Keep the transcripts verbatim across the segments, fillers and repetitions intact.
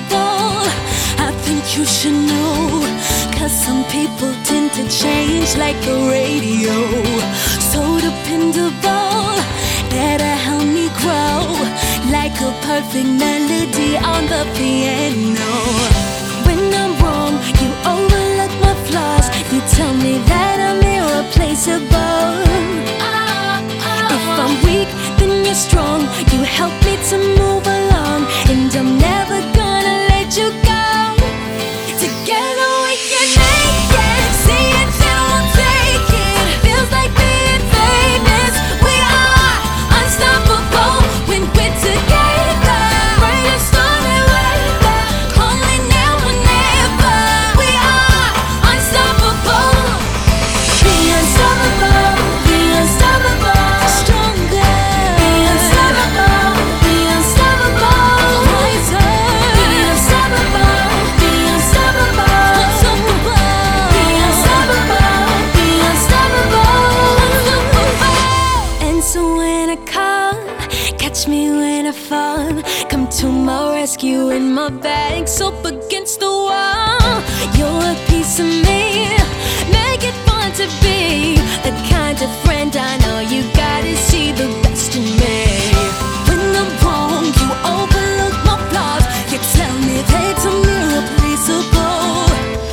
dependable. I think you should know, 'cause some people tend to change like the radio. So dependable, that'll help me grow like a perfect melody on the piano. When I'm wrong, you overlook my flaws. You tell me that I'm irreplaceable. If I'm weak, then you're strong. You help me to move along, and I'm never gonna let you go. Together we can make it. See it, then we'll take it. Feels like being famous. We are unstoppable when we're together. Right and started weather, only now or never. We are unstoppable. Be unstoppable, be unstoppable, stronger. Be unstoppable, be unstoppable, wiser. Be unstoppable, be unstoppable, unstoppable. Be unstoppable, be unstoppable, unstoppable. And so when I come, catch me when I fall. Come to my rescue in my bags up against the wall. You're a piece of me, make it fun to be the kind of friend I know. You gotta see the best in me. When I'm wrong, you overlook my flaws. You tell me that I'm irreplaceable.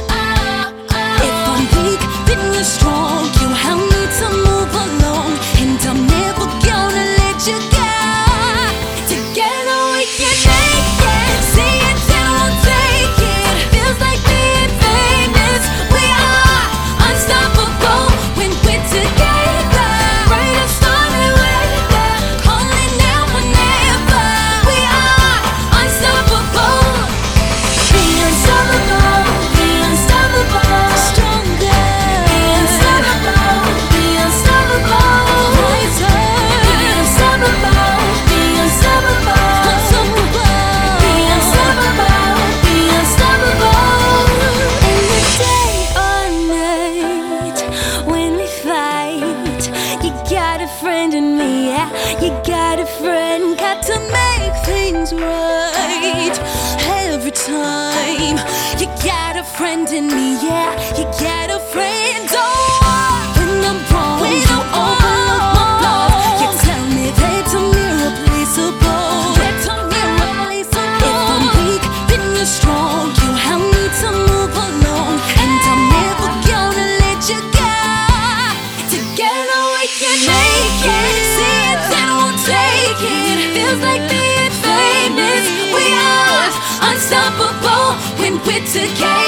If I'm weak, then you're strong. You help me to move along, and I'm never gonna let you go. Together we can make it. See it, then we'll take it. Feels like being famous. We are unstoppable when we're together. Right and started weather, only now or never. We are unstoppable. Be unstoppable, be unstoppable, stronger. Be unstoppable, be unstoppable, wiser. Be unstoppable, be unstoppable, unstoppable. Be unstoppable, be unstoppable. In the day or night, when we fight, you got a friend in me, yeah. You got a friend, got to make things right every time. You got a friend in me, yeah. You got a friend. Oh, when I'm wrong, you overlook my flaws. You tell me that I'm irreplaceable. That I'm irreplaceable. If I'm weak, then you're strong. You help me to move along, and I'm never gonna let you go. Together we can make it. See it, then we'll take it. Feels like being famous. We are unstoppable when we're together.